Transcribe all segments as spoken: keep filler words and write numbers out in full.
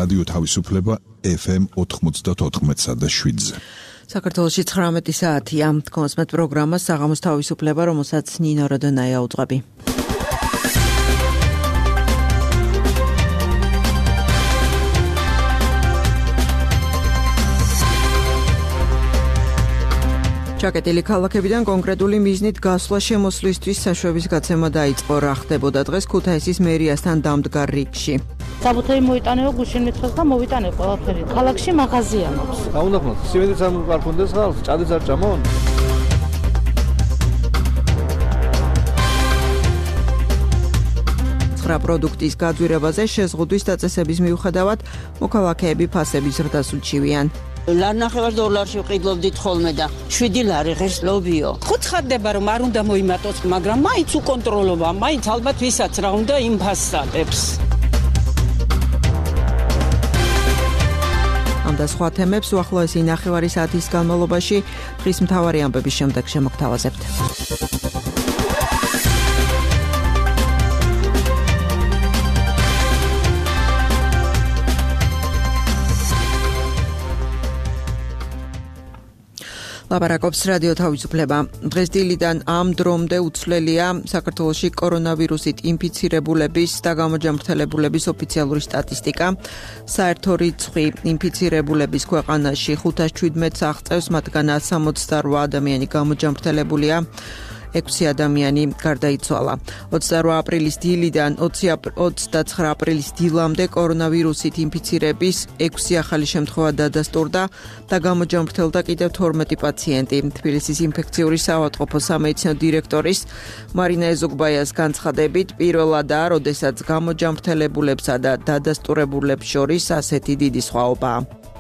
რადიო თავისუფლება ეფ ემ ოთხმოცდაოთხ და შვიდზე. საქართველოში ცხრამეტი საათია. თქონსმეთ პროგრამა საღამოს თავისუფლება, რომელსაც ნინო როდონაია უძღვები. ჩაკეტილი ქალაქებიდან კონკრეტული მიზნით გასვლა შემოსვლისთვის საშვების გაცემა დაიწყო. რა ხდებოდა დღეს ქუთაისის მერიასთან დამდგარ რიგში. საბუთები მოიტანეო გუშინ მითხრას და მოვიტანე ყველაფერი. ქალაქში მაღაზიანობს. გაუნახოთ, სიმინდეც არ გარქონდეს ხალხს, ჭადიც არ ჭამონ. ცხრა პროდუქტის გაძვირებაზე შეზღუდვის დაწესების მიუხედავად მოქალაქეები ფასების ზრდას უჩივიან. ლარნახევარ დოლარში ვყიდლობდით ხოლმე და შვიდი ლარი ღირს ლობიო. ხუთხარდება რომ არ უნდა მოიმატოს, მაგრამ მაინც უკონტროლობა, მაინც ალბათ ვისაც რა უნდა იმ ფასსატებს. ამ და სხვა თემებს უახლოესი ნახევარი საათის განმავლობაში დღის მთავარი ამბების შემდეგ შემოგთავაზებთ. ლაპარაკობს რადიო თავისუფლება. დღეს დილიდან ამ დრომდე უცვლელია საქართველოში კორონავირუსით ინფიცირებულების და გამოჯამრთელებულების ოფიციალური სტატისტიკა. საერთო რიცხვი ინფიცირებულების ქვეყანაში ხუთას ჩვიდმეტს აღწევს, მათგანაც სამოცდარვა ადამიანი გამოჯამრთელებულია. ექვსი ადამიანი გარდაიცვალა. ოცდარვა აპრილის დილიდან ოცდაცხრა აპრილის დილამდე კორონავირუსით ინფიცირების ექვსი ახალი შემთხვევა დადასტურდა და გამოჯამრთელდა კიდევ თორმეტი პაციენტი. თბილისის ინფექციური საავადმყოფო სამედიცინო დირექტორის მარინა ეზოგბაიას განცხადებით, პირველადაა, როდესაც გამოჯამრთელებულებსა და დადასტურებულებს შორის ასეთი დიდი სხვაობაა.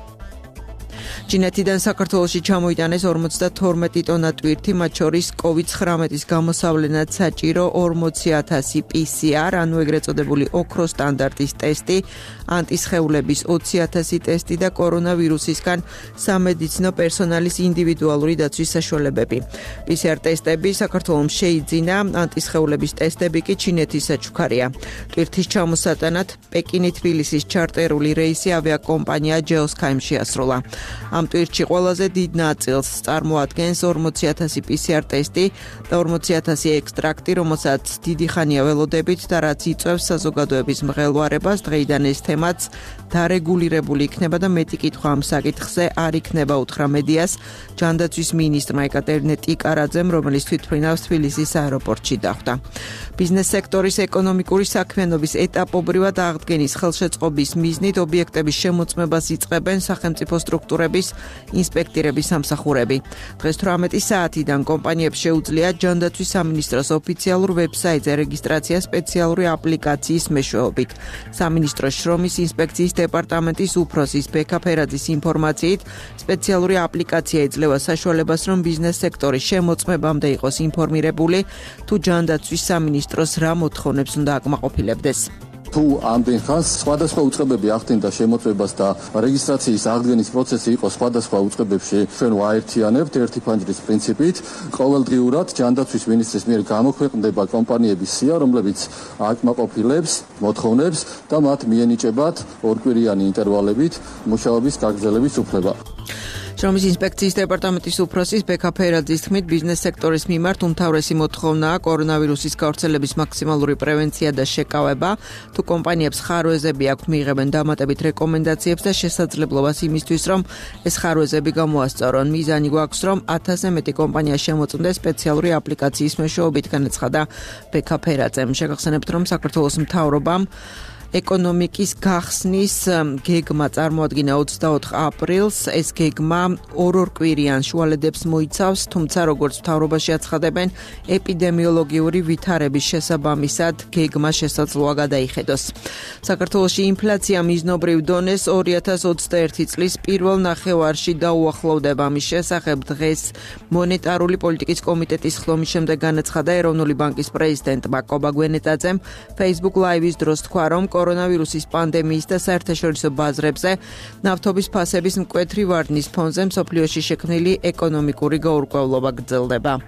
ჩინეთიდან საქართველოში ჩამოიტანეს ორმოცდათორმეტი ტონა ტვირთი, მათ შორის კოვიდ ცხრამეტის გამოსავლენად საჭირო ორმოცი ათასი პი სი არ, ანუ ეგრეთ წოდებული ოქროს სტანდარტის ტესტი, ანტისხეულების ოცი ათასი ტესტი და კორონავირუსისგან სამედიცინო პერსონალის ინდივიდუალური დაცვის საშუალებები. პი სი არ ტესტები საქართველოს შეიძინა, ანტისხეულების ტესტები კი ჩინეთის საჩუქარია. ტვირთის ჩამოსატანად პეკინი-თბილისის ჩარტერული რეისი ავიაკომპანია ჯეოსკაიმ შეასრულა. ამ ტვირთში ყველაზე დიდ ნაწილს წარმოადგენს ორმოცი ათასი პი სი არ ტესტი და ორმოცი ათასი ექსტრაქტი, რომელსაც დიდი ხანია ველოდებით და რაც იწვევს საზოგადოების მღელვარებას. დღეიდან ეს თემაც დარეგულირებული იქნება და მეტი კითხვა ამ საკითხზე არ იქნება, უთხრა მედიას ჯანდაცვის მინისტრმა ეკატერინე ტიკარაძემ, რომელიც თვითმფრინავს თბილისის აეროპორტში დახვდა. ბიზნეს სექტორის ეკონომიკური საქმიანობის ეტაპობრივად აღდგენის ხელშეწყობის მიზნით ობიექტების შემოწმებას იწყებენ სახელმწიფო სტრუქტურების ინსპექტირების სამსახურები. დღეს თვრამეტი საათიდან კომპანიებს შეუძლია ჯანდაცვის სამინისტროს ოფიციალურ ვებსაიტზე რეგისტრაცია სპეციალური აპლიკაციის მეშვეობით. სამინისტროს შრომის ინსპექციის დეპარტამენტის უფროსის ბექა ფერაძის ინფორმაციით, სპეციალური აპლიკაცია იძლევა საშუალებას, რომ ბიზნეს სექტორის შემოწმებამდე იყოს ინფორმირებული, თუ ჯანდაცვის სამინისტროს რა მოთხოვნებს უნდა აკმაყოფილებდეს. თუ ამდენ ხანს სხვადასხვა უწყებები ახდენდა შემოწმებას და რეგისტრაციის აღდგენის პროცესი იყო სხვადასხვა უწყებებში, ჩვენ ვაერთიანებთ ერთი ფანჯრის პრინციპით. ყოველდღიურად ჯანდაცვის მინისტრის მიერ გამოქვეყნდება კომპანიების სია, რომლებიც აკმაყოფილებს მოთხოვნებს და მათ მიენიჭებათ ორკვირიანი ინტერვალებით მუშაობის გაგრძელების უფლება. შრომის ინსპექციის დეპარტამენტის უფროსის ბექა ფერაძის თქმით, ბიზნეს სექტორის მიმართ უმთავრესი მოთხოვნაა კორონავირუსის გავრცელების მაქსიმალური პრევენცია და შეკავება. თუ კომპანიებს ხარვეზები აქვთ, მიიღებენ დამატებით რეკომენდაციებს და შესაძლებლობას იმისთვის, რომ ეს ხარვეზები გამოასწორონ. მიზანი გვაქვს, რომ ათასზე მეტი კომპანია შემოწმდეს სპეციალური აპლიკაციის მეშვეობით, განაცხადა ბექა ფერაძემ. შეგახსენებთ, რომ საქართველოს მთავრობამ ეკონომიკის გახსნის გეგმა წარმოადგინა ოცდაოთხ აპრილს. ეს გეგმა ორ-ორკვირიან შუალედებს მოიცავს, თუმცა როგორც მთავრობაში აცხადებენ, ეპიდემიოლოგიური ვითარების შესაბამისად გეგმა შესაძლოა გადაიხედოს. საქართველოში ინფლაცია მიზნობრივ დონეს ორი ათას ოცდაერთი წლის პირველ ნახევარში დაუახლოვდება. ამის შესახებ დღეს მონეტარული პოლიტიკის კომიტეტის ხდომის შემდეგ განაცხადა ეროვნული ბანკის პრეზიდენტმა კობა გვენეტაძემ Facebook Live-ის დროს თქვა, რომ კორონავირუსის პანდემიის და საერთაშორისო ბაზრებზე ნავთობის ფასების მკვეთრი ვარდნის ფონზე მსოფლიოში შექმნილი ეკონომიკური გაურკვევლობა გრძელდება.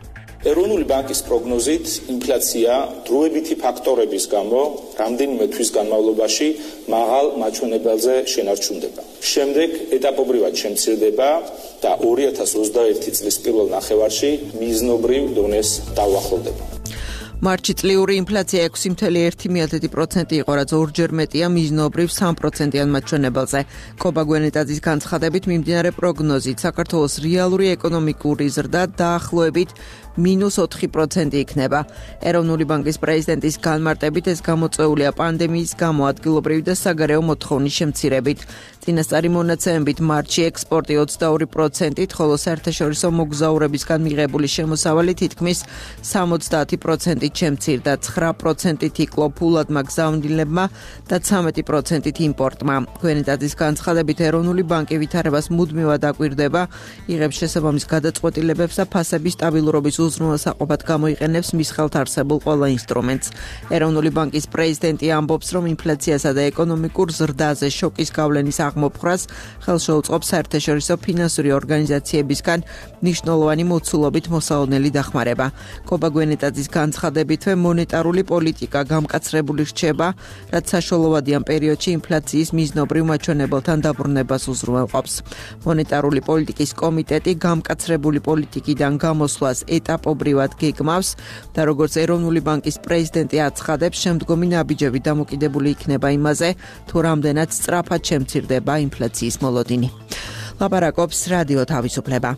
ეროვნული ბანკის პროგნოზით ინფლაცია დროებითი ფაქტორების გამო რამდენიმე თვის განმავლობაში მაღალ მაჩვენებელზე შენარჩუნდება. შემდეგ ეტაპობრივად შემცირდება და ორი ათას ოცდაერთი წლის პირველ ნახევარში მიზნობრივ დონეს დაუახლოვდება. მარტში წლიური ინფლაცია ექვსი ფاصლე ერთი პროცენტი იყო, რაც ორჯერ მეტია მიზნობრივ სამ პროცენტიან მაჩვენებელზე. კობა გვენეტაძის განცხადებით, მიმდინარე პროგნოზით საქართველოს რეალური ეკონომიკური ზრდა დაახლოებით მინუს ოთხი პროცენტი იქნება. ეროვნული ბანკის პრეზიდენტის განმარტებით ეს გამოწვეულია პანდემიის გამო ადგილობრივი და საგარეო მოთხოვნის შემცირებით. წინასწარი მონაცემებით მარტში ექსპორტი ოცდაორი პროცენტით, ხოლო საერთაშორისო მოგზაურებისგან მიღებული შემოსავალი თითქმის სამოცდაათი პროცენტით შემცირდა, ცხრა პროცენტით იკლო ფულადმა გზავნილებმა და ცამეტი პროცენტით იმპორტმა. გვენეტაძის განცხადებით, ეროვნული ბანკი ვითარებას მუდმივად აკვირდება, იღებს შესაბამის გადაწყვეტილებებს და ფასების სტაბილურობის უზრუნველსაყოფად გამოიყენებს მის ხელთ არსებულ ყველა ინსტრუმენტს. ეროვნული ბანკის პრეზიდენტი ამბობს, რომ ინფლაციასა და ეკონომიკურ ზრდაზე შოკის გავლენის აღმოფხვრას ხელს შეუწყობს საერთაშორისო ფინანსური ორგანიზაციებისგან მნიშვნელოვანი მოცულობით მოსალოდნელი დახმარება. კობა გვენეტაძის განცხადებითვე მონეტარული პოლიტიკა გამკაცრებული რჩება, რაც საშუალოვადიან პერიოდში ინფლაციის მიზნობრივ მაჩვენებელთან დაბრუნებას უზრუნველყოფს. მონეტარული პოლიტიკის კომიტეტი გამკაცრებული პოლიტიკიდან გამოსვლას ეტაპობრივად გეგმავს და როგორც ეროვნული ბანკის პრეზიდენტი აცხადებს, შემდგომი ნაბიჯები დამოკიდებული იქნება იმაზე, თუ რამდენად სწრაფად შემცირდება ინფლაციის მოლოდინი. ლაპარაკობს რადიო თავისუფლება.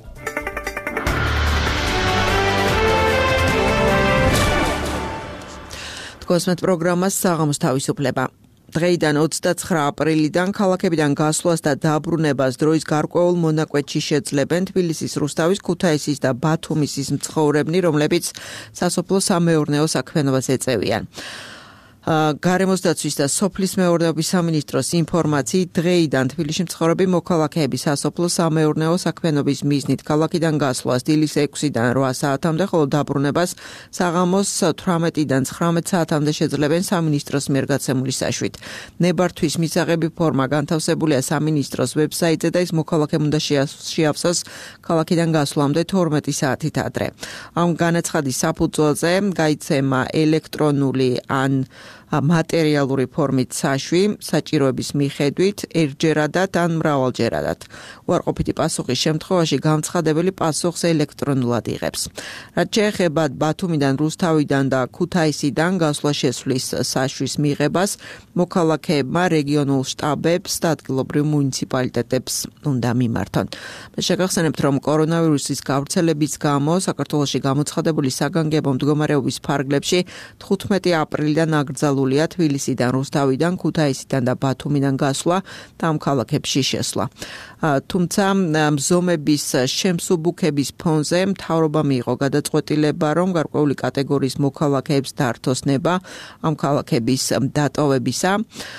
კოსმეთ პროგრამას საღამოს თავისუფლება. დღეიდან ოცდაცხრა აპრილიდან ქალაქებიდან გასვლას და დაბრუნებას დროის გარკვეულ მონაკვეთში შეძლებენ თბილისის, რუსთავის, ქუთაისის და ბათუმის ის მცხოვრებნი, რომლებიც სასოფლო სამეურნეო საქმიანობას ეწევიან. გარემოს დაცვის და სოფლის მეურნეობის სამინისტროს ინფორმაციით დღეიდან თბილისში მცხოვრები მოქალაქეები სასოფლო სამეურნეო საქმიანობის მიზნით ქალაქიდან გასვლას დილის ექვსიდან რვა საათამდე, ხოლო დაბრუნებას საღამოს თვრამეტიდან ცხრამეტ საათამდე შეძლებენ სამინისტროს მიერ გაცემული საშვით. ნებართვის მისაღები ფორმა განთავსებულია სამინისტროს ვებსაიტზე და ის მოქალაქემ უნდა შეავსოს ქალაქიდან გასვლამდე თორმეტი საათით ადრე. ამ განაცხადის საფუძველზე გაიცემა ელექტრონული ან მატერიალური ფორმით საშვი საჭიროების მიხედვით ერთჯერადად ან მრავალჯერადად. უარყოფითი პასუხის შემთხვევაში განცხადებელი პასუხს ელექტრონულად იღებს. რაც შეეხება ბათუმიდან, რუსთავიდან და ქუთაისიდან გასვლა შესვლის საშვის მიღებას, მოქალაქეებმა რეგიონულ შტაბებს და ადგილობრივ მუნიციპალიტეტებს უნდა მიმართონ. მე შეგახსენებთ, რომ კორონავირუსის გავრცელების გამო საქართველოში გამოცხადებული საგანგებო მდგომარეობის ფარგლებში თხუთმეტი აპრილიდან აკრძალულია თბილისიდან, რუსთავიდან, ქუთაისიდან და ბათუმიდან გასვლა და ამ ქალაქებში შესვლა. თუმცა მზომების შემსუბუქების ფონზე მთავრობა მიიღო გადაწყვეტილება, რომ გარკვეული კატეგორიის მოქალაქეებს დართოს ნება ამ ქალაქების დატოვებისა.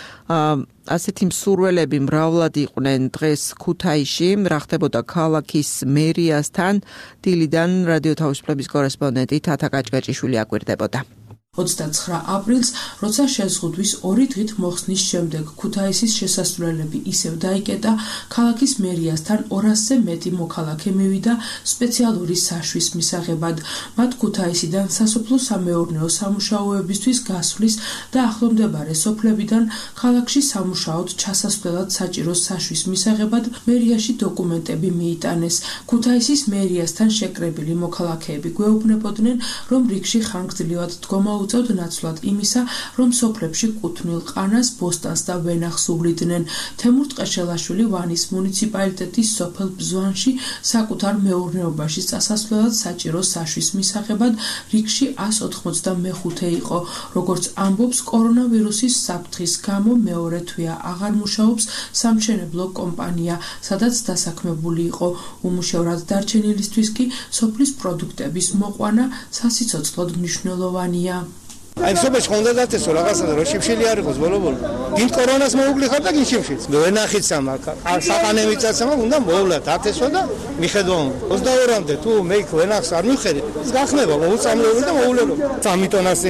ასეთი მსურველები მრავლად იყვნენ დღეს ქუთაისში, რა ხდებოდა ქალაქის მერიასთან. დილიდან რადიო თავისუფლების კორესპონდენტი თათა კაჭკაჭიშვილი აკვირდებოდა. ოცდაცხრა აპრილს, როცა შეზღუდვის ორი დღით მოხსნის შემდეგ ქუთაისის შესასვლელები ისევ დაიკეტა, ქალაქის მერიასთან ორასზე მეტი მოქალაქე მივიდა სპეციალური საშვის მისაღებად. მათ ქუთაისიდან სასოფლო სამეურნეო სამუშაოებისთვის გასვლის და ახლომდებარე სოფლებიდან ქალაქში სამუშაოდ ჩასასვლელად საჭირო საშვის მისაღებად მერიაში დოკუმენტები მიიტანეს. ქუთაისის მერიასთან შეკრებილი მოქალაქეები გვეუბნებოდნენ, რომ რიგში ხანგრძლივად დგომა უწევთ ნაცვლად იმისა, რომ სოფლებში კუთვნილ ყანას, ბოსტანს და ვენახს უვლიდნენ. თემურ ტყეშელაშვილი ვანის მუნიციპალიტეტის სოფელ ბზვანში საკუთარ მეურნეობაში წასასვლელად საჭირო საშვის მისაღებად რიგში ას ოთხმოცდამეხუთე იყო. როგორც ამბობს, კორონავირუსის საფრთხის გამო მეორე თვეა აღარ მუშაობს სამშენებლო კომპანია, სადაც დასაქმებული იყო. უმუშევრად დარჩენილისთვის კი სოფლის პროდუქტების მოყვანა სასიცოცხლოდ მნიშვნელოვანია. აი სოფელში ხონდა დაწესო რაღაცა და რო შიფშილი არ იყოს ბოლო-ბოლო. გინ კორონას მოუგლიხარ და გინ შიფშილს. ვენახით სამაკა. საყანე მიწაცამა უნდა მოვლათ ათესო და მიხედავ ოცდაორამდე თუ მე ვენახს არ მივხედე. გახმება მოუწამლოები და მოულერო. სამი ტონას იმედი.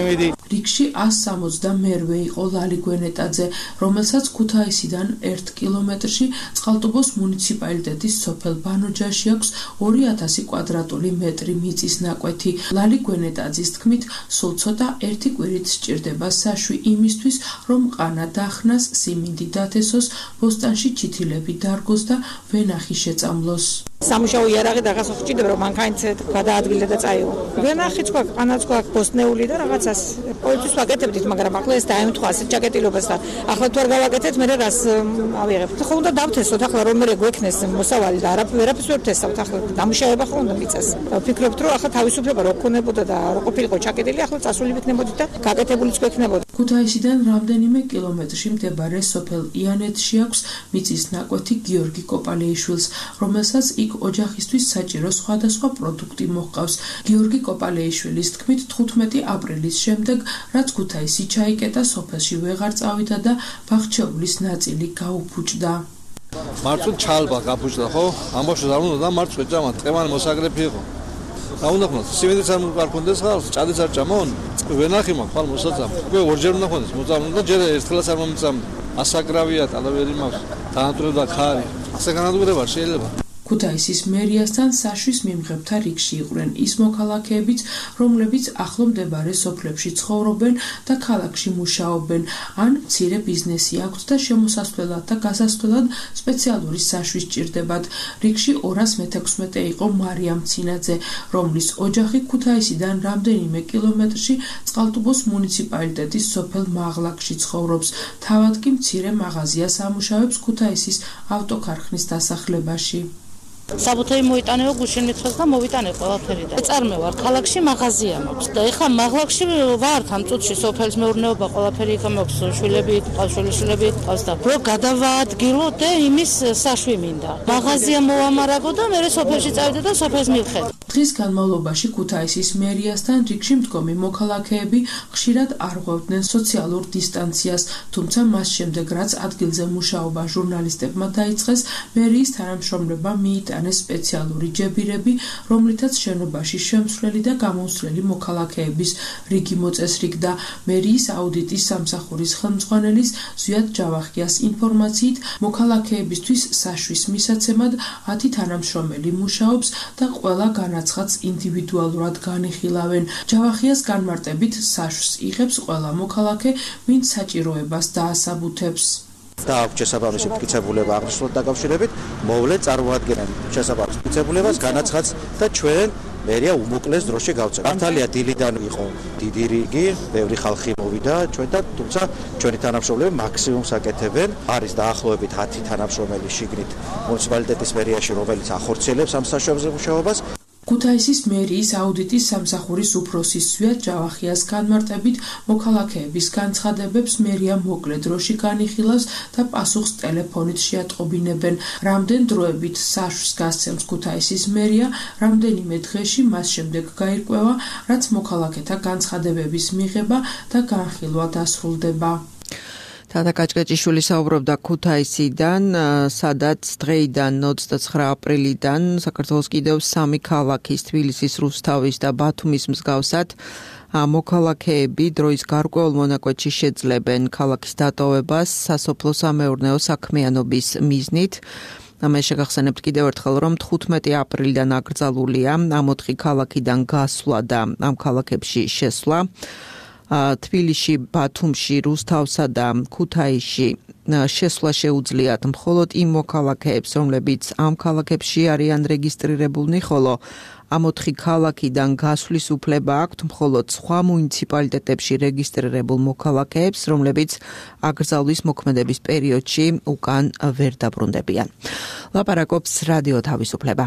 რიგში ას სამოცდამეერთე იყო ლალი გვენეტაძე, რომელსაც ქუთაისიდან ერთ კილომეტრში წყალტუბოს მუნიციპალიტეტის სოფელ ბანოჯაში აქვს ორი ათასი კვადრატული მეტრი მიწის ნაკვეთი. ლალი გვენეტაძის თქმით, სულ ცოტა ერთი კვირით სჭირდება საშვი იმისთვის, რომ ყანა დახნას, სიმინდი დათესოს, ბოსტანში ჩითილები დარგოს და ვენახი შეწამლოს. სამუშაო იარაღი დაღას ხჭიდებ რომ მანქანით გადაადგილდა და წაიღო. ვენახიც გვაქვს, ყანაც გვაქვს, ბოსტნეული და რაღაცას. ყოველთვის ვაკეთებდით, მაგრამ ახლა ეს დაემთხვა ასეთ ჯაკეტილობას და ახლა თუ არ გავაკეთეთ, მე რას ავიღებ. ხო უნდა დავთესოთ ახლა რომ მე გვექნეს მოსავალი და არაფერს ვერ ვთესავთ ახლა დამუშავება ხო უნდა მიწეს. ვფიქრობთ რომ ახლა თავისუფლება რო ქონებოდა და რო ყოფილიყო ჩაკეტილი, ახლა წასული ვიქნებოდი და გაკეთებულიც გვექნებოდა. ქუთაისიდან რამდენიმე კილომეტრში მდებარე სოფელ იანეთში აქვს მიწის ნაკვეთი გიორგი კოპალეიშვილს, რომელსაც იქ ოჯახისთვის საჭირო სხვადასხვა პროდუქტი მოჰყავს. გიორგი კოპალეიშვილის თქმით, თხუთმეტი აპრილის შემდეგ, რაც ქუთაისი ჩაიკეტა, სოფელში ვეღარ წავიდა და ბაღჩეულის ნაწილი გაუფუჭდა. მარწვ ჩალბა გაფუჭდა ხო? ამბავში არ უნდა და მარწვ ეჭამა, ტყემანი მოსაგრეფი იყო. რა უნდა ხმოთ? სიმინდიც არ მქონდეს ხალხს, ჭადიც არ ჭამონ? ვენახი მაქვს, ხალ მოსაწამ. უკვე ორჯერ უნდა ხონდეს, მოწამდა და ჯერ ერთხელაც არ მომწამდა. ასაკრავია, ტალავერი მაქვს, დაანტვრევდა ხარი. ასე განადგურება შეიძლება. ქუთაისის მერიასთან საშვის მიმღებთა რიგში იყვნენ ის მოქალაქეებიც, რომლებიც ახლო მდებარე სოფლებში ცხოვრობენ და ქალაქში მუშაობენ, ან მცირე ბიზნესი აქვთ და შემოსასვლელად და გასასვლელად სპეციალური საშვის სჭირდებათ. რიგში ორას მეთექვსმეტე იყო მარიამ ცინაძე, რომლის ოჯახი ქუთაისიდან რამდენიმე კილომეტრში წყალტუბოს მუნიციპალიტეტის სოფელ მაღლაკში ცხოვრობს. თავად კი მცირე მაღაზიას ამუშავებს ქუთაისის ავტოქარხნის დასახლებაში. საბუთები მოიტანეო გუშინ მითხრას და მოვიტანე ყველაფერი და წარმევარ ქალაქში მაღაზია მაქვს და ეხლა მაღლაკში ვარ ამ წუთში სოფლის მეურნეობა ყველაფერი იქ მაქვს შვილები ყავს შვილიშვილები ყავს და რო გადავაადგილო და იმის საშვი მინდა მაღაზია მოამარაგო და მე სოფელში წავიდე და სოფელს მივხედე. დღის განმავლობაში ქუთაისის მერიასთან რიგში მდგომი მოქალაქეები ხშირად არღვევდნენ სოციალურ დისტანციას, თუმცა მას შემდეგ რაც ადგილზე მუშაობა ჟურნალისტებმა დაიწყეს, მერიის თანამშრომლებმა მიიტანეს სპეციალური ჯებირები, რომლითაც შენობაში შემსვლელი და გამოსვლელი მოქალაქეების რიგი მოწესრიგდა. მერიის აუდიტის სამსახურის ხელმძღვანელის ზვიად ჯავახიას ინფორმაციით, მოქალაქეებისთვის საშვის მისაცემად ათი თანამშრომელი მუშაობს და ყველა განაცხადს ინდივიდუალურად განიხილავენ. ჯავახიას განმარტებით საშვს იღებს ყველა მოქალაქე, ვინც საჭიროებას დაასაბუთებს. და აქვს შესაბამისი მტკიცებულება აღნიშნულად დაკავშირებით, მოვლენ წარმოადგენენ შესაბამის მტკიცებულებას, განაცხადს და ჩვენ მერია უმოკლეს დროში გავწევთ. მართალია დილიდან იყო დიდი რიგი, ბევრი ხალხი მოვიდა ჩვენ და თუმცა ჩვენი თანამშრომლები მაქსიმუმს აკეთებენ. არის დაახლოებით ათი თანამშრომელი შიგნით მუნიციპალიტეტის მერიაში, რომელიც ახორციელებს ამ საშუალებას მუშაობას. ქუთაისის მერიის აუდიტის სამსახურის უფროსის ზვიად ჯავახიას განმარტებით, მოქალაქეების განცხადებებს მერია მოკლე დროში განიხილავს და პასუხს ტელეფონით შეატყობინებენ. რამდენ დროებით საშვს გასცემს ქუთაისის მერია, რამდენიმე დღეში მას შემდეგ გაირკვევა, რაც მოქალაქეთა განცხადებების მიღება და განხილვა დასრულდება. თათა კაჭკაჭიშვილი საუბრობდა ქუთაისიდან, სადაც დღეიდან ოცდაცხრა აპრილიდან საქართველოს კიდევ სამი ქალაქის თბილისის, რუსთავის და ბათუმის მსგავსად მოქალაქეები დროის გარკვეულ მონაკვეთში შეძლებენ ქალაქის დატოვებას სასოფლო-სამეურნეო საქმიანობის მიზნით. ამას შეგახსენებთ კიდევ ერთხელ, რომ თხუთმეტი აპრილიდან აკრძალულია ამ ოთხი ქალაქიდან გასვლა და ამ ქალაქებში შესვლა. თბილისში, ბათუმში, რუსთავსა და ქუთაისში შესვლა შეუძლიათ მხოლოდ იმ მოქალაქეებს, რომლებიც ამ ქალაქებში არიან რეგისტრირებულნი, ხოლო ამ ოთხი ქალაქიდან გასვლის უფლება აქვთ მხოლოდ სხვა მუნიციპალიტეტებში რეგისტრირებულ მოქალაქეებს, რომლებიც აკრძალვის მოქმედების პერიოდში უკან ვერ დაბრუნდებიან. ლაპარაკობს რადიო თავისუფლება.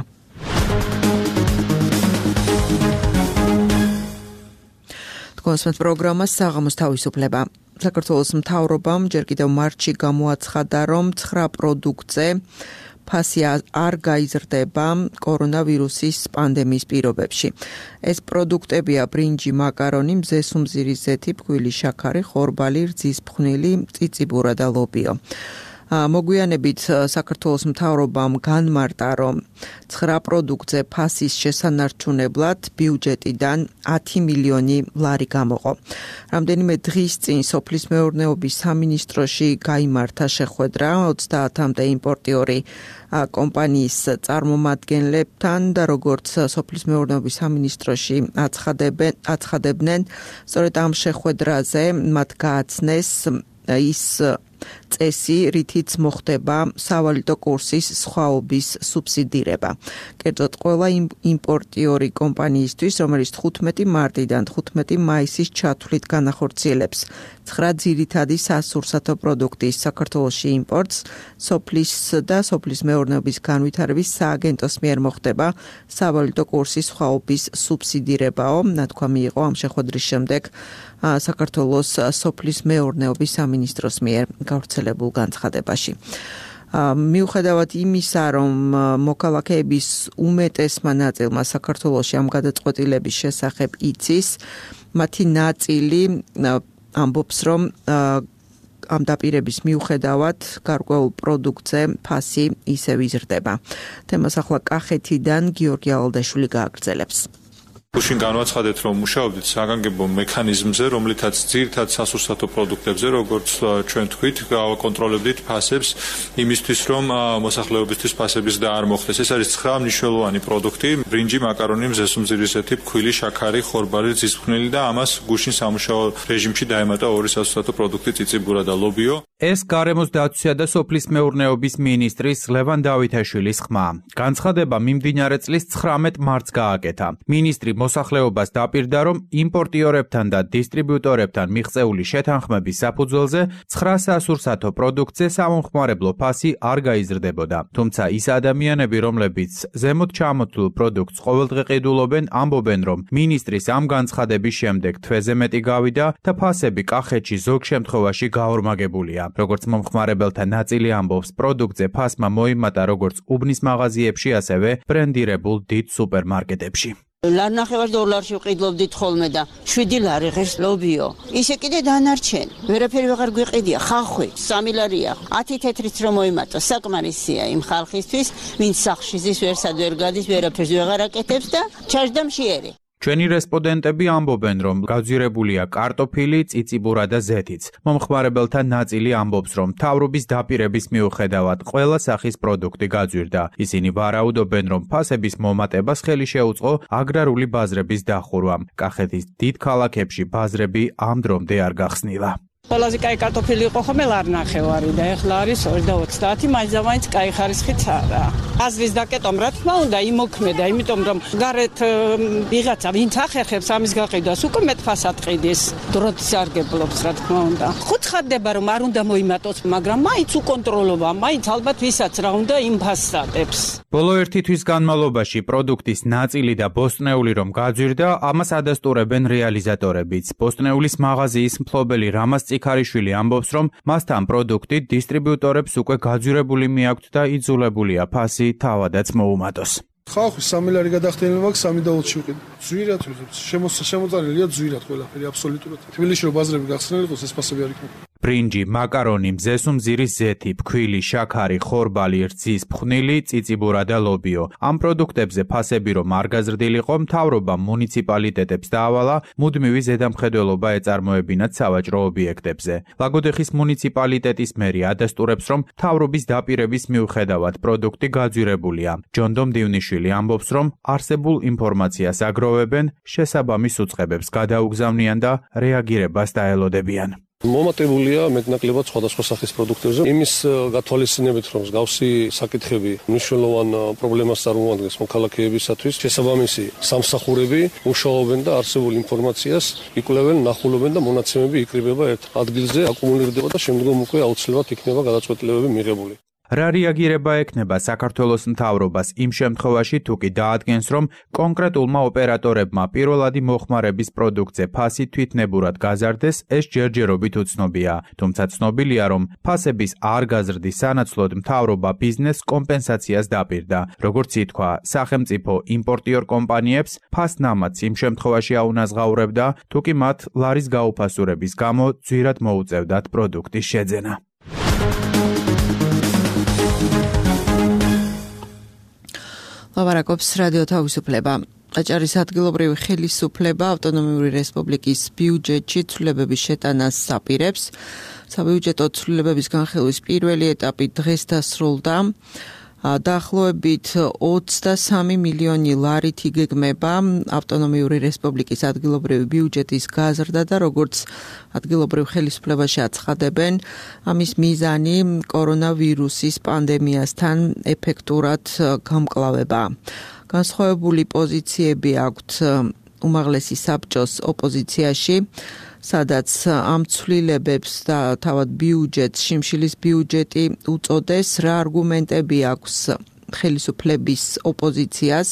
კონსმეთ პროგრამა საღამოს თავისუფლება. საქართველოს მთავრობამ ჯერ კიდევ მარტში გამოაცხადა, რომ ცხრა პროდუქტზე ფასი არ გაიზრდება კორონავირუსის პანდემიის პირობებში. ეს პროდუქტებია ბრინჯი, მაკარონი, მზესუმზირის ზეთი, ფქვილი, შაქარი, ხორბალი, რძის ფხვნილი, წიწიბურა და ლობიო. მოგვიანებით საქართველოს მთავრობამ განმარტა, რომ ცხრა პროდუქტზე ფასის შესანარჩუნებლად ბიუჯეტიდან ათი მილიონი ლარი გამოყო. რამდენიმე დღის წინ სოფლის მეურნეობის სამინისტროში გაიმართა შეხვედრა ოცდაათამდე იმპორტიორი კომპანიის წარმომადგენლებთან და როგორც სოფლის მეურნეობის სამინისტროში აცხადებენ, აცხადებდნენ, სწორედ ამ შეხვედრაზე მათ გააცნეს ის წესი, რითიც მოხდება სავალუტო კურსის სხვაობის სუბსიდირება. კერძოდ ყველა იმპორტიორი კომპანიისთვის, რომელიც თხუთმეტი მარტიდან თხუთმეტი მაისის ჩათვლით განახორციელებს ცხრა ძირითადი სასურსათო პროდუქტის საქართველოში იმპორტს, სოფლის და სოფლის მეურნეობის განვითარების სააგენტოს მიერ მოხდება სავალუტო კურსის სხვაობის სუბსიდირებაო, ნათქვამი იყო ამ შეხვედრის შემდეგ საქართველოს სოფლის მეურნეობის სამინისტროს მიერ გავრცელებულ განცხადებაში. მიუხედავად იმისა, რომ მოქალაქეების უმეტესმა ნაწილმა საქართველოში ამ გადაწყვეტილების შესახებ იცის, მათი ნაწილი ამბობს, რომ ამ დაპირების მიუხედავად გარკვეულ პროდუქტზე ფასი ისევ იზრდება. თემას ახლა კახეთიდან გიორგი ალდაშვილი გააგრძელებს. გუშინ განვაცხადეთ, რომ მუშაობდით საგანგებო მექანიზმზე, რომლითაც ძირითად სასურსათო პროდუქტებზე, როგორც ჩვენ თქვით, გავაკონტროლებდით ფასებს იმისთვის, რომ მოსახლეობისთვის ფასების და არ მოხდეს. ეს არის ცხრა მნიშვნელოვანი პროდუქტი: ბრინჯი, მაკარონი, მზესუმზირისეთი, ფქვილი, შაქარი, ხორბალი, ძისფხვნილი და ამას გუშინ სამუშაო რეჟიმში დაემატა ორი სასურსათო პროდუქტი, წიწიბურა და ლობიო. ეს გარემოს დაცვისა და სოფლის მეურნეობის მინისტრის ლევან დავითაშვილის ხმა. განცხადება მიმდინარე წლის ცხრამეტ მარტს გააკეთა. მინისტრი მოსახლეობას დაპირდა, რომ იმპორტიორებთან და დისტრიბიუტორებთან მიღწეული შეთანხმების საფუძველზე ცხრა სასურსათო პროდუქტზე სამომხმარებლო ფასი არ გაიზრდებოდა. თუმცა ის ადამიანები, რომლებიც ზემოთ ჩამოთვლილ პროდუქტს ყოველდღე ყიდულობენ, ამბობენ, რომ მინისტრის ამ განცხადების შემდეგ თვეზე მეტი გავიდა და ფასები კახეთში ზოგ შემთხვევაში გაორმაგებულია. როგორც მომხმარებელთა ნაწილი ამბობს, პროდუქტზე ფასმა მოიმატა როგორც უბნის მაღაზიებში, ასევე ბრენდირებულ დიდ სუპერმარკეტებში. ლარნახევარ დოლარში ვყიდლობდით ხოლმე და შვიდი ლარი ღირს ლობიო. ისე კიდე დანარჩენ. ვერაფერი ვეღარ გვიყიდია, ხახვი, სამი ლარია. ათი თეთრიც რომ მოიმატა, საკმარისია იმ ხალხისთვის, ვინც სახლში ზის ვერსად ვერ გადის, ვერაფერს ვეღარ აკეთებს და ჩაჯდა მშიერი. ჩვენი რესპონდენტები ამბობენ, რომ გაძვირებულია კარტოფილი, წიწიბურა და ზეთიც. მომხმარებელთა ნაწილი ამბობს, რომ მთავრობის დაპირების მიუხედავად ყველა სახის პროდუქტი გაძვირდა. ისინი ვარაუდობენ, რომ ფასების მომატებას ხელი შეუწყო აგრარული ბაზრების დახურვამ. კახეთის დიდ ქალაქებში ბაზრები ამ დრომდე არ გახსნილა. ყველაზე კაი კარტოფილი იყო ხოლმე ლარნახევარი და ეხლა არის ორი და ოცდაათი, მაინც კაი ხარისხიც არა. აზრის დაკეტომ რა თქმა უნდა იმოქმედა, იმიტომ რომ გარეთ ვიღაცა ვინც ახერხებს ამის გაყიდვას უკვე მეტ ფასად ყიდის. დროც არ გებლობს რა თქმა უნდა. ხუთხარდება რომ არ უნდა მოიმატოს, მაგრამ მაინც უკონტროლობა, მაინც ალბათ ვისაც რა უნდა იმ ფასს ატებს. ბოლო ერთი თვის განმავლობაში პროდუქტის ნაწილი და ბოსტნეული რომ გაძვირდა, ამას ადასტურებენ რეალიზატორებიც. ბოსტნეულის მაღაზიის მფლობელი რამაზ წიქარიშვილი ამბობს, რომ მასთან პროდუქტი დისტრიბიუტორებს უკვე გაძვირებული მიაქვთ და იძულებულია ფასი თავადაც მოუმატოს. ხალხი სამი ლარი გადახდენება აქვს სამი და ოცი ვიყიდ. ძვირად ვიღებს. შემოწარილია ძვირად ყველაფერი აბსოლუტურად. თბილისში რომ ბაზრები გახსნილი იყოს, ეს ფასები არ იქნება. ბრინჯი, მაკარონი, მზესუმზირის ზეთი, ფქვილი, შაქარი, ხორბალი, რძის ფხვნილი, წიწიბურა და ლობიო. ამ პროდუქტებზე ფასები რომ არ გაზრდილიყო, მთავრობა მუნიციპალიტეტებს დაავალა მუდმივი ზედამხედველობა ეწარმოებინათ სავაჭრო ობიექტებზე. ლაგოდეხის მუნიციპალიტეტის მერი ადასტურებს, რომ მთავრობის დაპირების მიუხედავად პროდუქტი გაძვირებულია. ჯონდო მდივნიშვილი ამბობს, რომ არსებულ ინფორმაციას აგროვებენ, შესაბამის უწყებებს გადაუგზავნიან და რეაგირებას დაელოდებიან. მომატებულია მეტნაკლებად სხვადასხვა სახის პროდუქტებზე. იმის გათვალისწინებით, რომ მსგავსი საკითხები მნიშვნელოვან პრობლემას წარმოადგენს მოქალაქეებისათვის, შესაბამისი სამსახურები მუშაობენ და არსებულ ინფორმაციას იკვლევენ, ნახულობენ და მონაცემები იკრიბება ერთ ადგილზე, აკუმულირდება და შემდგომ უკვე აუცილებლად იქნება გადაწყვეტილებები მიღებული. რა რეაგირება ექნება საქართველოს მთავრობას იმ შემთხვევაში, თუ კი დაადგენს, რომ კონკრეტულმა ოპერატორებმა პირველადი მოხმარების პროდუქტზე ფასი თვითნებურად გაზარდეს, ეს ჯერჯერობით უცნობია. თუმცა ცნობილია, რომ ფასების არ გაზრდის სანაცვლოდ მთავრობა ბიზნეს კომპენსაციას დაპირდა. როგორც ითქვა, სახელმწიფო იმპორტიორ კომპანიებს ფასნამაც იმ შემთხვევაში აუნაზღაურებდა, თუ კი მათ ლარის გაუფასურების გამო ძვირად მოუწევდათ პროდუქტის შეძენა. ლავარაკობს რადიო თავისუფლება. აჭარის ადგილობრივი ხელისუფლება ავტონომიური რესპუბლიკის ბიუჯეტში ცვლილებების შეტანას აპირებს. საბიუჯეტო ცვლილებების განხილვის პირველი ეტაპი დღეს დასრულდა. დაახლოებით ოცდასამი მილიონი ლარით იგეგმება ავტონომიური რესპუბლიკის ადგილობრივი ბიუჯეტის გაზრდა და როგორც ადგილობრივ ხელისუფლებაში აცხადებენ, ამის მიზანი კორონავირუსის პანდემიასთან ეფექტურად გამკლავება. განსხვავებული პოზიციები აქვთ უმაღლესი საბჭოს ოპოზიციაში, სადაც ამ ცვლილებებს და თავად ბიუჯეტს, შიმშილის ბიუჯეტი უწოდეს, რა არგუმენტები აქვს ხელისუფლების ოპოზიციას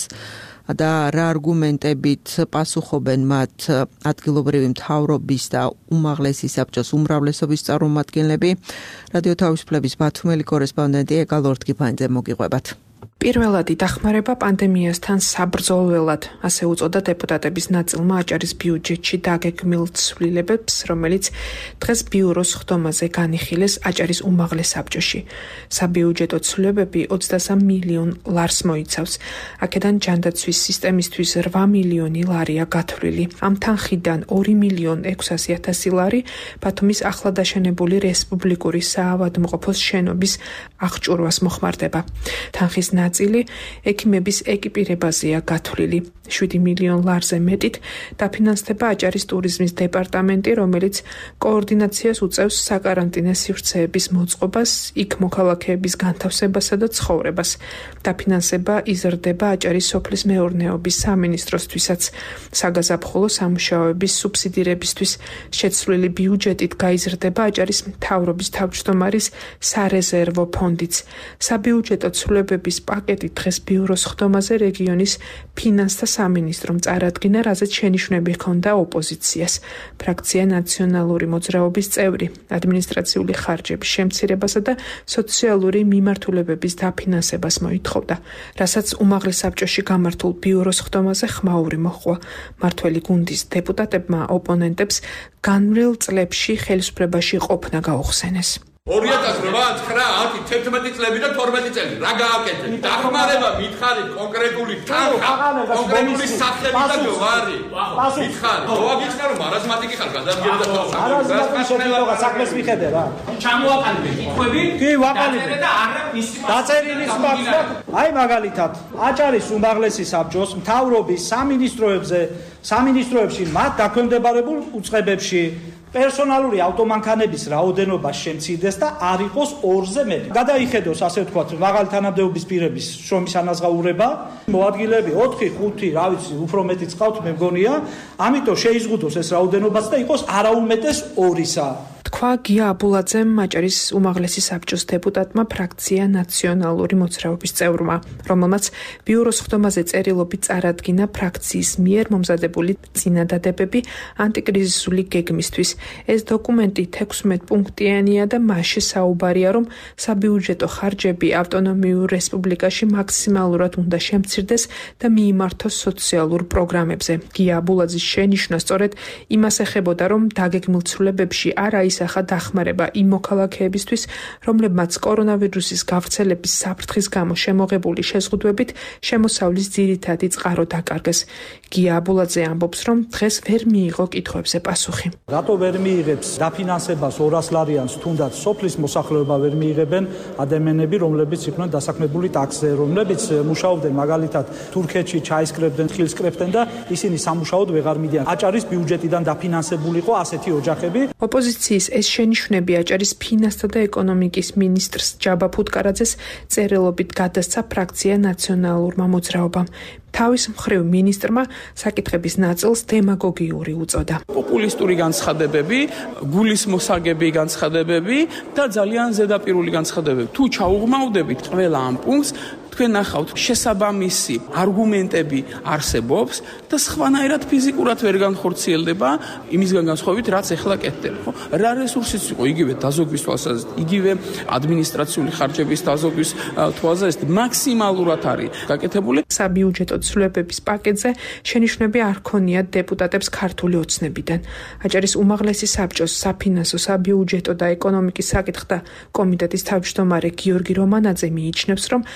და რა არგუმენტებით პასუხობენ მათ ადგილობრივი მთავრობის და უმაღლესი საბჭოს უმრავლესობის წარმომადგენლები. რადიო თავისუფლების ბათუმელი კორესპონდენტი ეკა ლორთგიფანიძე მოგიყვებათ. პირველადი დახმარება პანდემიასთან საბრძოლველად, ასე უწოდა დეპუტატების ნაწილმა აჭარის ბიუჯეტში დაგეგმილ ცვლილებებს, რომელიც დღეს ბიუროს ხდომაზე განიხილეს აჭარის უმაღლეს საბჭოში. საბიუჯეტო ცვლილებები ოცდასამ მილიონ ლარს მოიცავს. აქედან ჯანდაცვის სისტემისთვის რვა მილიონი ლარია გათვლილი. ამ თანხიდან ორი მილიონი ექვსასი ათასი ლარი ბათუმის ახლადაშენებული რესპუბლიკური საავადმყოფოს შენობის აღჭურვას მოხმარდება. თანხის ნაწილი ექიმების ეკიპირებაზეა გათვლილი. შვიდი მილიონი ლარზე მეტით დაფინანსდება აჭარის ტურიზმის დეპარტამენტი, რომელიც კოორდინაციას უწევს საკარანტინო სივრცეების მოწყობას, იქ მოქალაქეების განთავსებასა და ცხოვრებას. დაფინანსება იზრდება აჭარის სოფლის მეურნეობის სამინისტროსთვისაც. საგაზაფხულო სამუშაოების სუბსიდირებისთვის შეცვლილი ბიუჯეტით გაიზრდება აჭარის მთავრობის თავმჯდომარის სარეზერვო ფონდიც. საბიუჯეტო ცვლილებების პაკეტი დღეს ბიუროს ხდომაზე რეგიონის ფინანსთა სამინისტრომ წარადგინა, რაზეც შენიშვნები ჰქონდა ოპოზიციას. ფრაქცია ნაციონალური მოძრაობის წევრი ადმინისტრაციული ხარჯების შემცირებასა და სოციალური მიმართულებების დაფინანსებას მოითხოვდა, რასაც უმაღლეს საბჭოში გამართულ ბიუროს ხდომაზე ხმაური მოჰყვა. მართველი გუნდის დეპუტატებმა ოპონენტებს განვლილ წლებში ხელისუფლებაში ყოფნა გაუხსენეს. ორი ათას რვა, ცხრა, ათი, თერთმეტი წლები და თორმეტი წელი. რა გააკეთეთ? დახმარება მითხარით კონკრეტული თანხა, კონკრეტული სახელი და გვარი. მითხარით. მოაგიჩნდა რომ მარაზმატიკი ხარ გადადგილი და თავს. მარაზმატიკი შეფიქრება საქმეს მიხედე რა. ჩამოაყალიბე კითხვები? კი, ვაყალიბე. და არა მისი დაწერილი მაქვს. აი მაგალითად, აჭარის უმაღლესი საბჭოს მთავრობის სამინისტროებზე, სამინისტროებში მათ დაქვემდებარებულ უწყებებში პერსონალური ავტომანქანების რაოდენობა შემცირდეს და არ იყოს ორზე მეტი. გადაიხედოს ასე ვთქვათ, მაღალი თანამდებობის პირების შრომის ანაზღაურება, მოადგილეები ოთხი, ხუთი, რა ვიცი, უფრო მეტიც ყავთ, მე მგონია, ამიტომ შეიზღუდოს ეს რაოდენობაც და იყოს არაუმეტეს ორისა. თქვა გია აბულაძემ აჭარის უმაღლესი საბჭოს დეპუტატმა ფრაქცია ნაციონალური მოძრაობის წევრმა, რომელმაც ბიუროს ხდომაზე წერილობით წარადგინა ფრაქციის მიერ მომზადებული წინადადებები ანტიკრიზისული გეგმისთვის. ეს დოკუმენტი თექვსმეტ პუნქტიანია და მასში საუბარია, რომ საბიუჯეტო ხარჯები ავტონომიურ რესპუბლიკაში მაქსიმალურად უნდა შემცირდეს და მიიმართოს სოციალურ პროგრამებზე. გია აბულაძის შენიშვნა სწორედ იმას ეხებოდა, რომ დაგეგმილ ცვლილებებში არა ისახა დახმარება იმ მოქალაქეებისთვის, რომლებმაც კორონავირუსის გავრცელების საფრთხის გამო შემოღებული შეზღუდვებით შემოსავლის ძირითადი წყარო დაკარგეს. გია აბულაძე ამბობს, რომ დღეს ვერ მიიღო კითხვებზე პასუხი. რატო ვერ მიიღებს დაფინანსებას ორას ლარიანს, თუნდაც სოფლის მოსახლეობა ვერ მიიღებენ ადამიანები, რომლებიც იყვნენ დასაქმებული ტაქსზე, რომლებიც მუშაობდნენ მაგალითად თურქეთში, ჩაისკრებდნენ, ხილსკრებდნენ და ისინი სამუშაოდ ვეღარ მიდიან. აჭარის ბიუჯეტიდან დაფინანსებულიყო ასეთი ოჯახები. ოპოზიციის ეს შენიშვნები აჭარის ფინანსთა და ეკონომიკის მინისტრს ჯაბა ფუტკარაძეს წერილობით გადასცა ფრაქცია ნაციონალურმა მოძრაობამ. თავის მხრივ მინისტრმა საკითხების ნაწილს დემაგოგიური უწოდა. პოპულისტური განცხადებები, გულის მოსაგები განცხადებები და ძალიან ზედაპირული განცხადებები. თუ ჩაუღმავდებით ყველა ამ პუნქტს, თქვენ ნახავთ შესაბამისი არგუმენტები არსებობს და სხვანაირად ფიზიკურად ვერ განხორციელდება იმისგან განსხვავებით, რაც ეხლა კეთდება, ხო? რა რესურსიც იყო იგივე დაზოგვის თვალსაზრისით, იგივე ადმინისტრაციული ხარჯების დაზოგვის თვალსაზრისით მაქსიმალურად არის გაკეთებული. საბიუჯეტო ცვლილებების პაკეტზე შენიშვნები არ ქონიათ დეპუტატებს ქართული ოცნებიდან. აჭარის უმაღლესი საბჭოს საფინანსო, საბიუჯეტო და ეკონომიკის საკითხთა კომიტეტის თავმჯდომარე გიორგი რომანაძე მიიჩნევს, რომ რადგან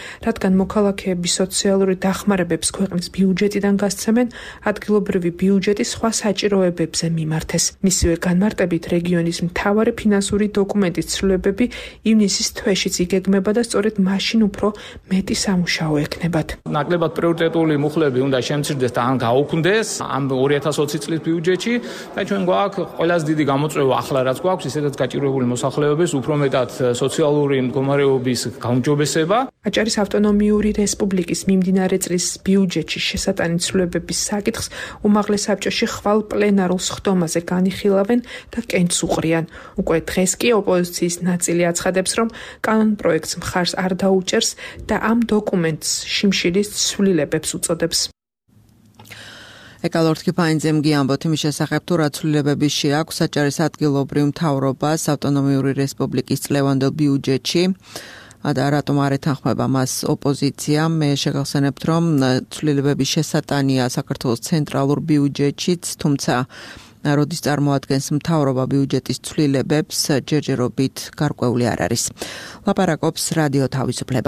რადგან მოქალაქეების სოციალური დახმარებებს ქვეყნის ბიუჯეტიდან გასცემენ, ადგილობრივი ბიუჯეტი სხვა საჭიროებებზე მიმართეს. მისივე განმარტებით რეგიონის მთავარი ფინანსური დოკუმენტის ცვლილებები ივნისის თვეშიც იგეგმება და სწორედ მაშინ უფრო მეტი სამუშაო ექნებათ. ნაკლებად პრიორიტეტული მუხლები უნდა შემცირდეს და ან გაუქმდეს ამ ორი ათას ოცი წლის ბიუჯეტში და ჩვენ გვაქვს ყველაზე დიდი გამოწვევა ახლა რაც გვაქვს ისედაც გაჭირვებული მოსახლეობის უფრო მეტად სოციალური მდგომარეობის გაუმჯობესება. აჭარის ავტონომიური რესპუბლიკის მიმდინარე წლის ბიუჯეტში შესატანი ცვლილებების საკითხს უმაღლეს საბჭოში ხვალ პლენარულ სხდომაზე განიხილავენ და კენჭს უყრიან. უკვე დღეს კი ოპოზიციის ნაწილი აცხადებს, რომ კანონ პროექტს მხარს არ დაუჭერს და ამ დოკუმენტს შიმშილის ცვლილებებს უწოდებს. ეკალორთკი ფაინძემ გიამბოთ იმის შესახებ, თუ რა ცვლილებები შეაქვს აჭარის ადგილობრივ მთავრობას ავტონომიური რესპუბლიკის წლევანდელ ბიუჯეტში და რატომ არ ეთანხმება მას ოპოზიცია. მე შეგახსენებთ, რომ ცვლილებების შესატანია საქართველოს ცენტრალურ ბიუჯეტშიც, თუმცა როდის წარმოადგენს მთავრობა ბიუჯეტის ცვლილებებს, ჯერჯერობით გარკვეული არ არის. ლაპარაკობს რადიო თავისუფლება.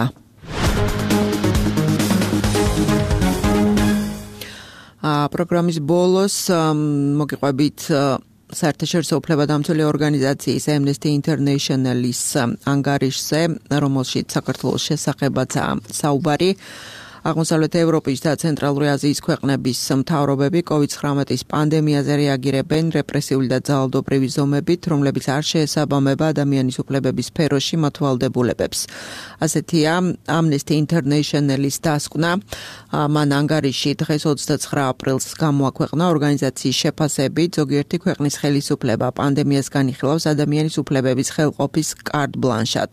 პროგრამის ბოლოს მოგიყვებით საერთაშორისო უფლებადამცველი ორგანიზაციის Amnesty International-ის ანგარიშზე, რომელშიც საქართველოს შესახებაცაა საუბარი. აღმოსავლეთ ევროპის და ცენტრალური აზიის ქვეყნების მთავრობები კოვიდ ცხრამეტის პანდემიაზე რეაგირებენ რეპრესიული და ძალადობრივი ზომებით, რომლებიც არ შეესაბამება ადამიანის უფლებების სფეროში მათ ვალდებულებებს. ასეთია Amnesty International-ის დასკვნა. მან ანგარიში დღეს ოცდაცხრა აპრილს გამოაქვეყნა ორგანიზაციის შეფასებით, ზოგიერთი ქვეყნის ხელისუფლება პანდემიას განიხილავს ადამიანის უფლებების ხელყოფის კარტ ბლანშად.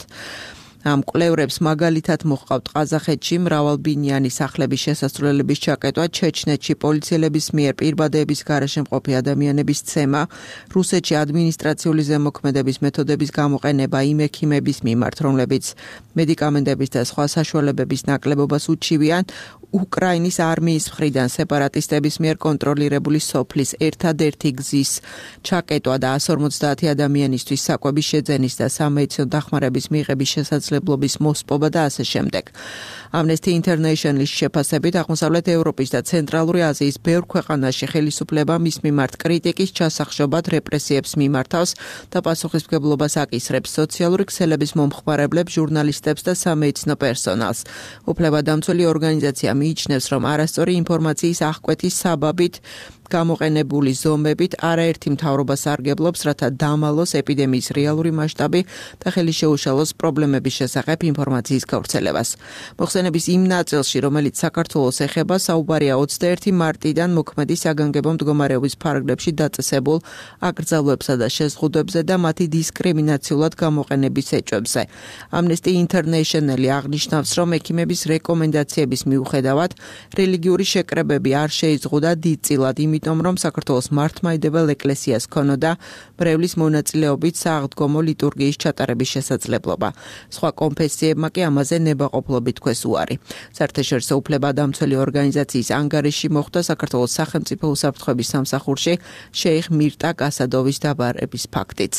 ამ კვლევრებს მაგალითად მოჰყავთ ყაზახეთში მრავალბინიანი სახლების შესასრულებლების ჩაკეტვა, ჩეჩნეთში პოლიციელების მიერ პირბადეების გარეშე მყოფი ადამიანების ცემა, რუსეთში ადმინისტრაციული ზემოქმედების მეთოდების გამოყენება იმ ექიმების მიმართ, რომლებიც მედიკამენტების და სხვა საშუალებების ნაკლებობას უჩივიან, უკრაინის არმიის მხრიდან სეპარატისტების მიერ კონტროლირებული სოფლის ერთადერთი გზის ჩაკეტვა და εκατს ორმოცდაათი ადამიანისთვის საკვების შეძენის და სამედიცინო დახმარების მიღების შესაძლებლობის მოსპობა და ასე შემდეგ. Amnesty International-ის შეფასებით აღმოსავლეთ ევროპის და ცენტრალური აზიის ბევრ ქვეყანაში ხელისუფლება მის მიმართ კრიტიკის ჩასახშობად რეპრესიებს მიმართავს და პასუხისმგებლობას აკისრებს სოციალური ქსელების მომხმარებლებს, ჟურნალისტებს და სამედიცინო პერსონალს. უფლებადამცველი ორგანიზაცია მიიჩნევს, რომ არასწორი ინფორმაციის აღკვეთის საბაბით გამოყენებული ზომებით არაერთი მთავრობა სარგებლობს, რათა დამალოს ეპიდემიის რეალური მასშტაბი და ხელი შეუშალოს პრობლემების შესახებ ინფორმაციის გავრცელებას. მოხსენების იმ ნაწილში, რომელიც საქართველოს ეხება, საუბარია ოცდაერთი მარტიდან მოქმედი საგანგებო მდგომარეობის ფარგლებში დაწესებულ აკრძალვებსა და შეზღუდვებზე და მათი დისკრიმინაციულად გამოყენების ეჭვებზე. Amnesty International აღნიშნავს, რომ ექიმების რეკომენდაციების მიუხედავად რელიგიური შეკრებები არ შეიზღუდა დიდწილად, იმიტომ რომ საქართველოს მართლმადიდებელ ეკლესიას ჰქონოდა მრევლის მონაწილეობით სააღდგომო ლიტურგიის ჩატარების შესაძლებლობა. სხვა კონფესიებმა კი ამაზე ნებაყოფლობით თქვეს უარი. საერთაშორისო უფლებადამცველი ორგანიზაციის ანგარიში მოხვდა საქართველოს სახელმწიფო უსაფრთხოების სამსახურში შეიხ მირტაკ ასადოვის დაბარების ფაქტიც.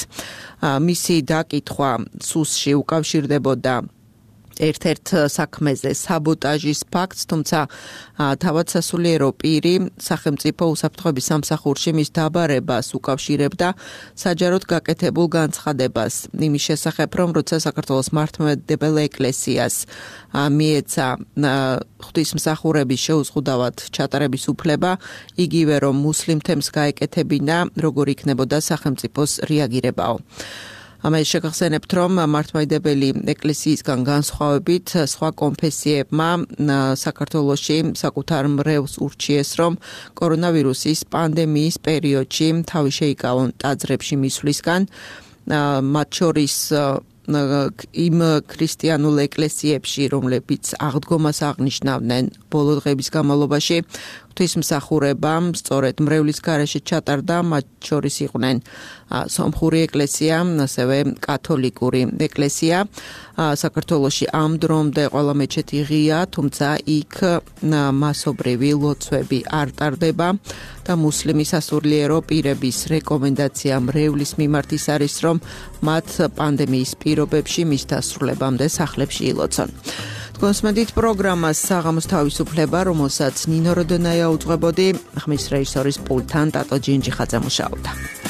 მისი დაკითხვა სუსში უკავშირდებოდა ერთ-ერთ საქმეზე საბოტაჟის ფაქტს, თუმცა თავად სასულიერო პირი სახელმწიფო უსაფრთხოების სამსახურში მის დაბარებას უკავშირებდა საჯაროდ გაკეთებულ განცხადებას იმის შესახებ, რომ როცა საქართველოს მართლმადიდებელ ეკლესიას მიეცა ღვთისმსახურების შეუზღუდავად ჩატარების უფლება, იგივე რომ მუსლიმ თემს გაეკეთებინა, როგორ იქნებოდა სახელმწიფოს რეაგირებაო. ამას შეგახსენებთ, რომ მართლმადიდებელი ეკლესიისგან განსხვავებით სხვა კონფესიებმა საქართველოში საკუთარ მრევლს ურჩიეს, რომ კორონავირუსის პანდემიის პერიოდში თავი შეიკავონ ტაძრებში მისვლისგან, მათ შორის იმ ქრისტიანულ ეკლესიებში, რომლებიც აღდგომას აღნიშნავდნენ ბოლო დღეების განმავლობაში, ღვთისმსახურებამ სწორედ მრევლის გარეშე ჩატარდა, მათ შორის იყვნენ სომხური ეკლესია, ასევე კათოლიკური ეკლესია. საქართველოში ამ დრომდე ყველა მეჩეთი ღია, თუმცა იქ მასობრივი ლოცვები არ ტარდება და მუსლიმი სასულიერო პირების რეკომენდაცია მრევლის მიმართ ის არის, რომ მათ პანდემიის პირობებში მის დასრულებამდე სახლებში ილოცონ. თქვენს მედით პროგრამას საღამოს თავისუფლება, რომელსაც ნინო როდონაია უძღვებოდი, ხმის რეჟისორის პულტთან ტატო ჯინჯიხაძე მუშაობდა.